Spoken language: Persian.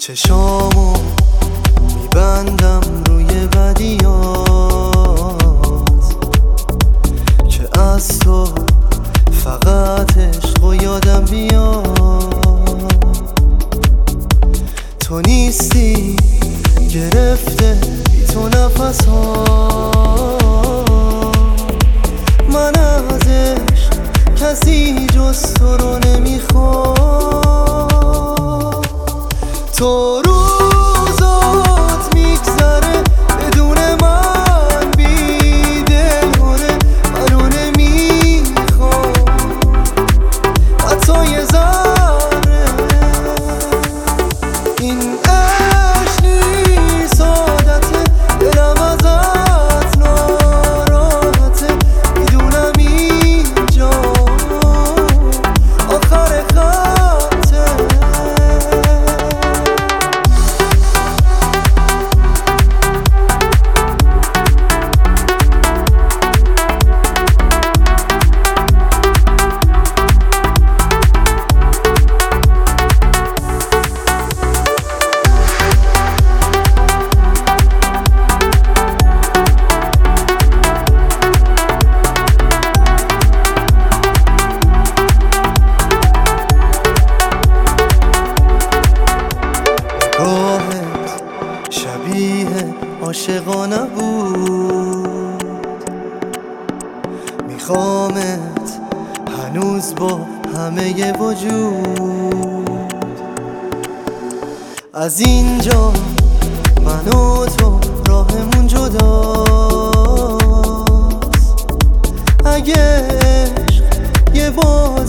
چشامو میبندم روی بدیات که از تو فقط عشق و یادم بیاد. تو نیستی گرفته بی تو نفس‌ها، من از عشق کسی جز تو رو نمیخوام. تو روزات میگذره بدون من، بی دلهوره منو نمیخوام حتی یه ذره. این عشق نیست عادته، دلم ازت ناراحته، میدونم اینجا آخر خطه. شبیه عاشقانه بود، میخوامت هنوز با همه وجود. از اینجا من و تو راهمون جداست، اگه عشق یه باز